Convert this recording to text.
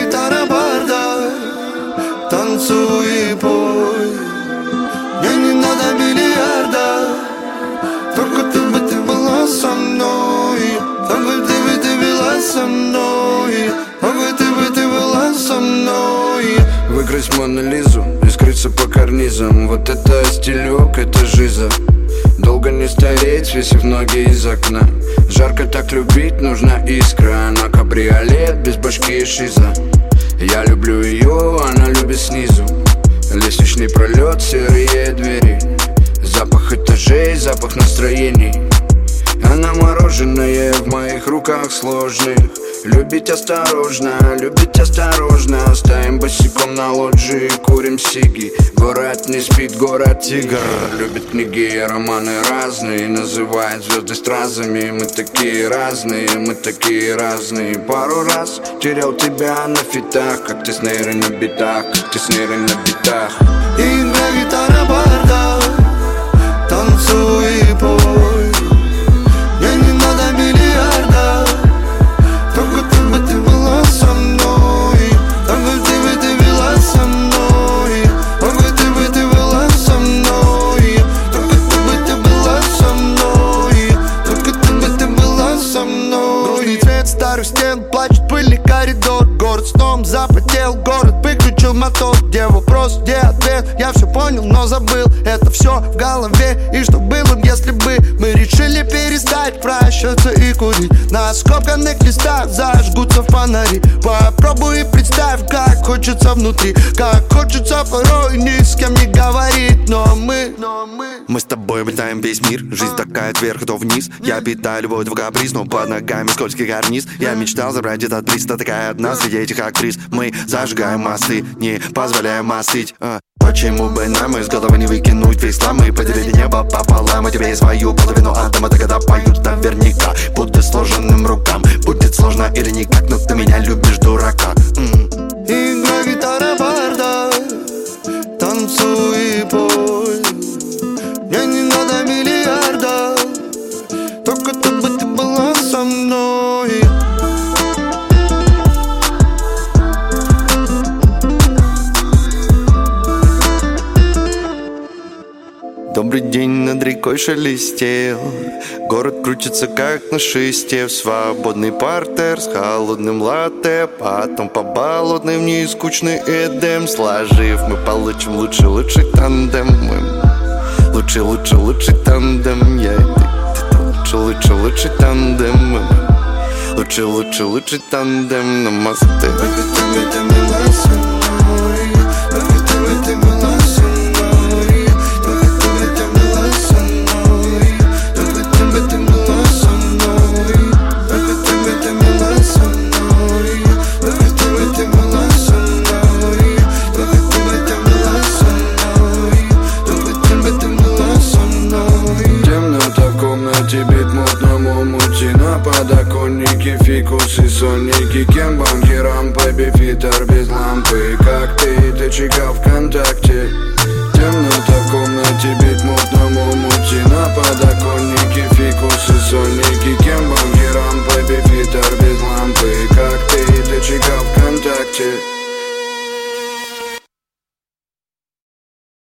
гитара, бардак, танцуй и пой. Мне не надо миллиарда, только ты была со мной. Только ты была со мной. Только ты была со мной. Выкрась Мону Лизу и скрыться по карнизам. Вот это стилек, это жиза. Долго не стареть, свесив ноги из окна. Жарко так любить, нужна искра. Она кабриолет, без башки и шиза. Я люблю ее, она любит снизу. Лестничный пролет, серые двери. Запах этажей, запах настроений. Она мороженое в моих руках сложных. Любить осторожно, стоим босиком на лоджии, курим сиги. Город не спит, город тигр. Любит книги и романы разные, называет звезды стразами. Мы такие разные. Пару раз терял тебя на фитах, как ты снейры на битах, Игра, гитара, бардак, танцуй и пой. Мне не надо миллиарда, только ты была со мной. Только ты была со мной. Только ты была со мной. Только ты была со мной. Только ты была со мной. Грустный цвет старых стен, плачет пыльный коридор. Город сном запотел, город выключил мотор. Где вопрос, где ответ? Я все понял, но забыл. Это все в голове. И что было, если бы мы решили перестать прощаться и курить? На скомканных листах зажгутся фонари. Попробуй и представь, как хочется внутри. Как хочется порой ни с кем не говорить. Но мы с тобой облетаем весь мир. Жизнь такая вверх, то вниз. Я питаю любовь в каприз, но под ногами скользкий карниз. Я мечтал забрать этот приз, ты такая одна среди этих актрис. Мы зажигаем мосты, не позволяем мастить. Почему бы нам из головы не выкинуть весь хлам? Мы поделили небо пополам, а тебе и свою половину атома. Ты когда поют наверняка, будто сложенным рукам. Будет сложно или никак, но ты меня любишь, дурака. Игра, гитара, бардак, танцуй и пой. Мне не надо миллиарда, только ты была со мной. Добрый день над рекой шелестел. Город крутится как на шесте. В свободный партер с холодным латте. Потом по болотной вниз скучный Эдем. Сложив, мы получим лучший тандем. Лучший тандем. Я и ты лучший тандем. Лучший тандем на мосты. Бит мутному мути на подоконнике, фикусы, сонники. Кем банкирам, бэби-фитер без лампы. Как ты чека ВКонтакте. Темнота в комнате, бит мутному мути на подоконнике, фикусы, сонники. Кем банкирам, бэби-фитер без лампы. Как ты чека ВКонтакте.